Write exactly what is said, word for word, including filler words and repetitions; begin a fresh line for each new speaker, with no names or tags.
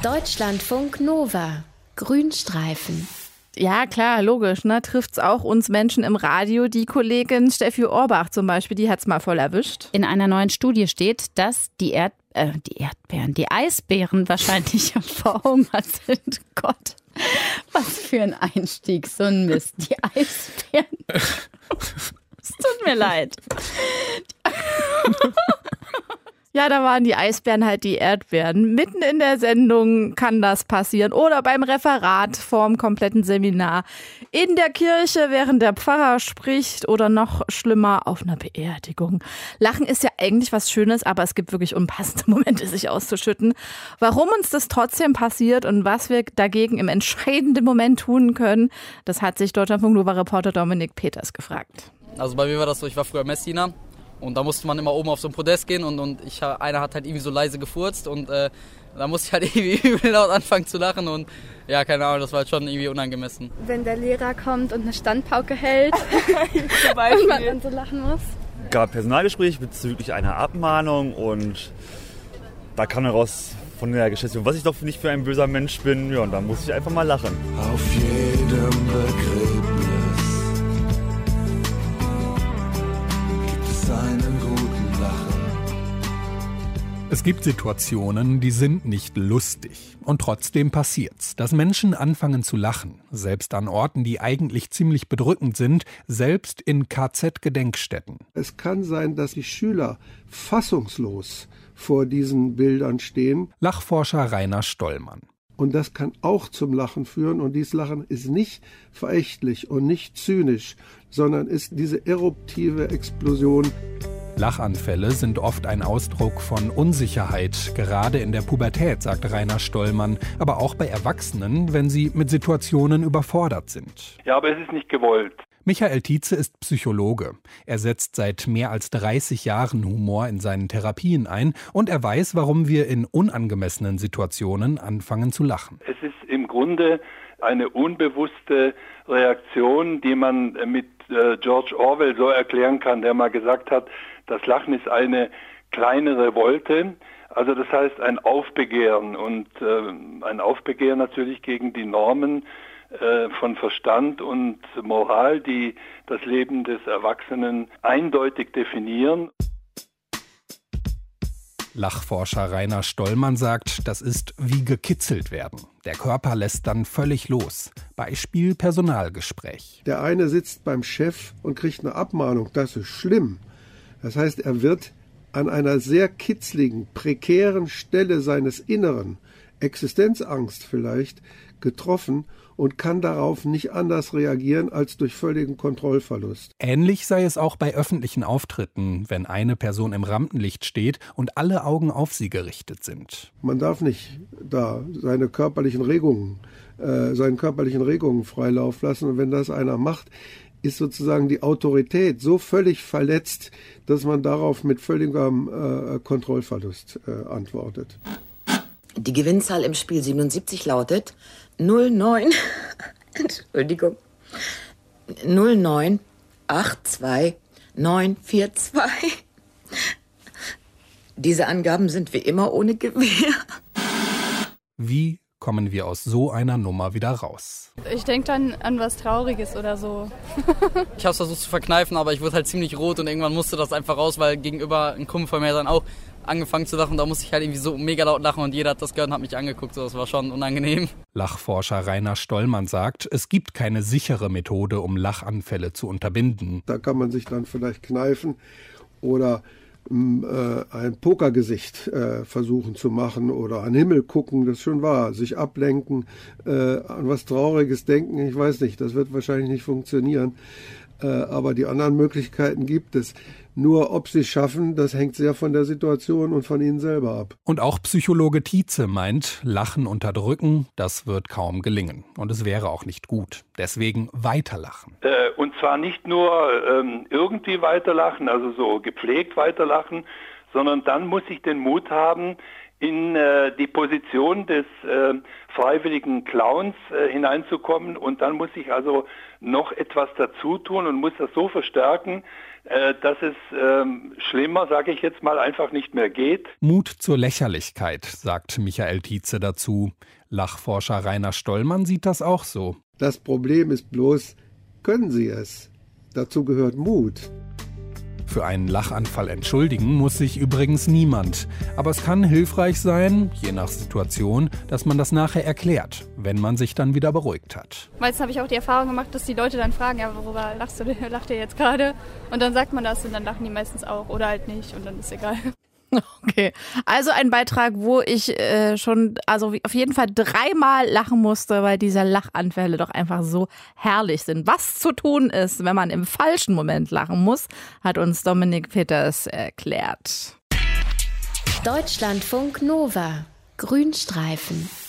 Deutschlandfunk Nova. Grünstreifen.
Ja, klar, logisch, ne? Trifft's auch uns Menschen im Radio. Die Kollegin Steffi Orbach zum Beispiel, die hat's mal voll erwischt.
In einer neuen Studie steht, dass die, Erd äh, die Erdbeeren, die Eisbären wahrscheinlich verhungert sind. Gott, was für ein Einstieg, so ein Mist. Die Eisbären. Es tut mir leid.
Ja, da waren die Eisbären halt die Erdbeeren. Mitten in der Sendung kann das passieren. Oder beim Referat vorm kompletten Seminar. In der Kirche, während der Pfarrer spricht. Oder noch schlimmer, auf einer Beerdigung. Lachen ist ja eigentlich was Schönes, aber es gibt wirklich unpassende Momente, sich auszuschütten. Warum uns das trotzdem passiert und was wir dagegen im entscheidenden Moment tun können, das hat sich Deutschlandfunk Nova-Reporter Dominik Peters gefragt.
Also bei mir war das so, ich war früher Messdiener. Und da musste man immer oben auf so ein Podest gehen und, und ich, einer hat halt irgendwie so leise gefurzt und äh, da musste ich halt irgendwie übel laut anfangen zu lachen und ja, keine Ahnung, das war halt schon irgendwie unangemessen.
Wenn der Lehrer kommt und eine Standpauke hält und man dann so lachen muss.
Es gab Personalgespräch bezüglich einer Abmahnung und da kam heraus von der Geschäftsführung, was ich doch nicht für ein böser Mensch bin, ja, und da muss ich einfach mal lachen.
Auf jedem Begräbnis einen guten Lachen.
Es gibt Situationen, die sind nicht lustig. Und trotzdem passiert's, dass Menschen anfangen zu lachen. Selbst an Orten, die eigentlich ziemlich bedrückend sind, selbst in K Z-Gedenkstätten.
Es kann sein, dass die Schüler fassungslos vor diesen Bildern stehen.
Lachforscher Rainer Stollmann.
Und das kann auch zum Lachen führen. Und dieses Lachen ist nicht verächtlich und nicht zynisch, sondern ist diese eruptive Explosion.
Lachanfälle sind oft ein Ausdruck von Unsicherheit, gerade in der Pubertät, sagt Rainer Stollmann, aber auch bei Erwachsenen, wenn sie mit Situationen überfordert sind.
Ja, aber es ist nicht gewollt.
Michael Tietze ist Psychologe. Er setzt seit mehr als dreißig Jahren Humor in seinen Therapien ein und er weiß, warum wir in unangemessenen Situationen anfangen zu lachen.
Es ist im Grunde eine unbewusste Reaktion, die man mit äh, George Orwell so erklären kann, der mal gesagt hat, das Lachen ist eine kleine Revolte, also das heißt ein Aufbegehren und äh, ein Aufbegehren natürlich gegen die Normen äh, von Verstand und Moral, die das Leben des Erwachsenen eindeutig definieren.
Lachforscher Rainer Stollmann sagt, das ist wie gekitzelt werden. Der Körper lässt dann völlig los. Beispiel Personalgespräch.
Der eine sitzt beim Chef und kriegt eine Abmahnung. Das ist schlimm. Das heißt, er wird an einer sehr kitzligen, prekären Stelle seines Inneren, Existenzangst vielleicht, getroffen und kann darauf nicht anders reagieren als durch völligen Kontrollverlust.
Ähnlich sei es auch bei öffentlichen Auftritten, wenn eine Person im Rampenlicht steht und alle Augen auf sie gerichtet sind.
Man darf nicht da seine körperlichen Regungen, äh, seinen körperlichen Regungen Freilauf lassen. Und wenn das einer macht, ist sozusagen die Autorität so völlig verletzt, dass man darauf mit völligem äh, Kontrollverlust äh, antwortet.
Die Gewinnzahl im Spiel siebenundsiebzig lautet null neun, Entschuldigung, null neun acht zwei neun vier zwei. Diese Angaben sind wie immer ohne Gewähr.
Wie kommen wir aus so einer Nummer wieder raus?
Ich denke dann an was Trauriges oder so.
Ich habe es versucht zu verkneifen, aber ich wurde halt ziemlich rot und irgendwann musste das einfach raus, weil gegenüber ein Kumpel von mir dann auch angefangen zu lachen. Da musste ich halt irgendwie so mega laut lachen und jeder hat das gehört und hat mich angeguckt. So, das war schon unangenehm.
Lachforscher Rainer Stollmann sagt, es gibt keine sichere Methode, um Lachanfälle zu unterbinden.
Da kann man sich dann vielleicht kneifen oder äh, ein Pokergesicht äh, versuchen zu machen oder an den Himmel gucken, das ist schon wahr. Sich ablenken, äh, an was Trauriges denken, ich weiß nicht, das wird wahrscheinlich nicht funktionieren. Äh, aber die anderen Möglichkeiten gibt es. Nur ob sie es schaffen, das hängt sehr von der Situation und von ihnen selber ab.
Und auch Psychologe Tietze meint, Lachen unterdrücken, das wird kaum gelingen. Und es wäre auch nicht gut. Deswegen weiterlachen.
Äh, und zwar nicht nur ähm, irgendwie weiterlachen, also so gepflegt weiterlachen, sondern dann muss ich den Mut haben, in äh, die Position des äh, freiwilligen Clowns äh, hineinzukommen, und dann muss ich also noch etwas dazu tun und muss das so verstärken, äh, dass es äh, schlimmer, sage ich jetzt mal, einfach nicht mehr geht.
Mut zur Lächerlichkeit, sagt Michael Tietze dazu. Lachforscher Rainer Stollmann sieht das auch so.
Das Problem ist bloß, können Sie es? Dazu gehört Mut.
Für einen Lachanfall entschuldigen muss sich übrigens niemand. Aber es kann hilfreich sein, je nach Situation, dass man das nachher erklärt, wenn man sich dann wieder beruhigt hat.
Meistens habe ich auch die Erfahrung gemacht, dass die Leute dann fragen, ja, worüber lachst du, lacht ihr jetzt gerade? Und dann sagt man das und dann lachen die meistens auch oder halt nicht und dann ist egal.
Okay, also ein Beitrag, wo ich äh, schon, also auf jeden Fall dreimal lachen musste, weil diese Lachanfälle doch einfach so herrlich sind. Was zu tun ist, wenn man im falschen Moment lachen muss, hat uns Dominik Peters erklärt.
Deutschlandfunk Nova, Grünstreifen.